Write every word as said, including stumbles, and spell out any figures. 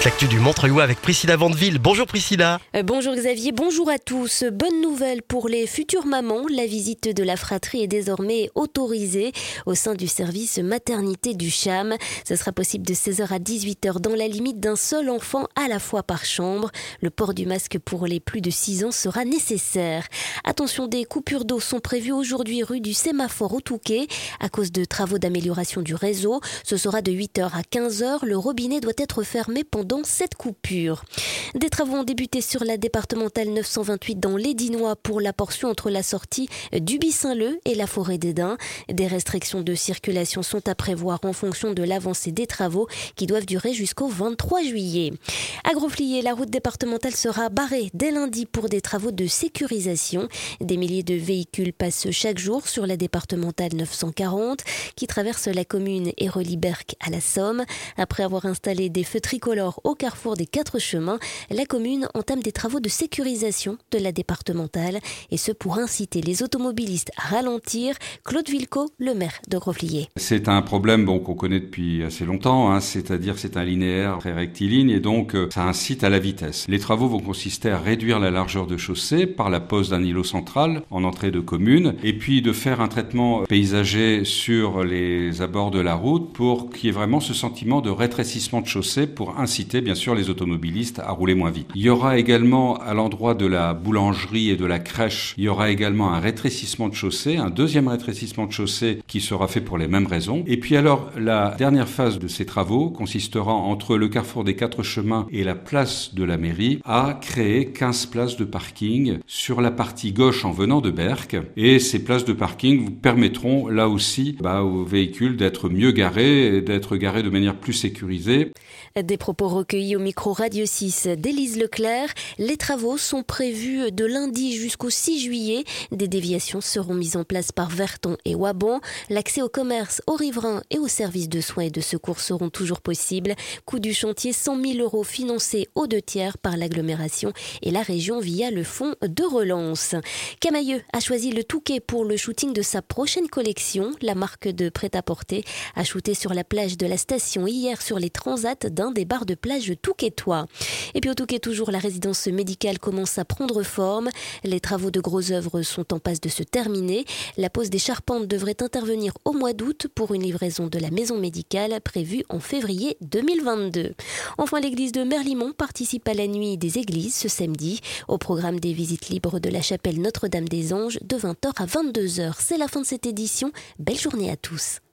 l'actu du Montreuilois avec Priscilla Vandeville. Bonjour Priscilla. Euh, bonjour Xavier, bonjour à tous. Bonne nouvelle pour les futures mamans, la visite de la fratrie est désormais autorisée au sein du service maternité du CHAM. Ce sera possible de seize heures à dix-huit heures dans la limite d'un seul enfant à la fois par chambre. Le port du masque pour les plus de six ans sera nécessaire. Attention, des coupures d'eau sont prévues aujourd'hui rue du Sémaphore au Touquet à cause de travaux d'amélioration du réseau. Ce sera de huit heures à quinze heures. Le robinet doit être fermé pendant cette coupure. Des travaux ont débuté sur la départementale neuf cent vingt-huit dans l'Édinois pour la portion entre la sortie d'Uby-Saint-Leu et la forêt d'Edin. Des restrictions de circulation sont à prévoir en fonction de l'avancée des travaux qui doivent durer jusqu'au vingt-trois juillet. À Grosflier, la route départementale sera barrée dès lundi pour des travaux de sécurisation. Des milliers de véhicules passent chaque jour sur la départementale neuf cent quarante qui traverse la commune et relie Berck à la Somme. Après avoir installé des feux tricolores au carrefour des quatre chemins, la commune entame des travaux de sécurisation de la départementale et ce pour inciter les automobilistes à ralentir. Claude Vilco, le maire de Grosflier. C'est un problème bon, qu'on connaît depuis assez longtemps, hein, c'est-à-dire c'est un linéaire très rectiligne et donc euh, ça incite à la vitesse. Les travaux vont consister à réduire la largeur de chaussée par la pose d'un îlot central en entrée de commune et puis de faire un traitement paysager sur les abords de la route pour qu'il y ait vraiment ce sentiment de rétrécissement de chaussée pour inciter bien sûr les automobilistes à rouler moins vite. Il y aura également à l'endroit de la boulangerie et de la crèche, il y aura également un rétrécissement de chaussée, un deuxième rétrécissement de chaussée qui sera fait pour les mêmes raisons. Et puis alors la dernière phase de ces travaux consistera entre le carrefour des quatre chemins et la place de la mairie à créer quinze places de parking sur la partie gauche en venant de Berck. Et ces places de parking vous permettront là aussi bah, aux véhicules d'être mieux garés, d'être garés de manière plus sécurisée. Des propos recueillis au micro Radio six d'Élise Leclerc. Les travaux sont prévus de lundi jusqu'au six juillet. Des déviations seront mises en place par Verton et Wabon. L'accès au commerce, aux riverains et aux services de soins et de secours seront toujours possibles. Coût du chantier, cent mille euros financés aux deux tiers par l'agglomération et la région via le fonds de relance. Camailleux a choisi le Touquet pour le shooting de sa prochaine collection. La marque de prêt-à-porter a shooté sur la plage de la station hier sur les transats d'un des bars de plage touquetois. Et puis au Touquet toujours, la résidence médicale commence à prendre forme. Les travaux de gros œuvres sont en passe de se terminer. La pose des charpentes devrait intervenir au mois d'août pour une livraison de la maison médicale prévue en février deux mille vingt-deux. Enfin, l'église de Merlimont participe à la nuit des églises ce samedi. Au programme des visites libres de la chapelle Notre-Dame des Anges de vingt heures à vingt-deux heures. C'est la fin de cette édition. Belle journée à tous.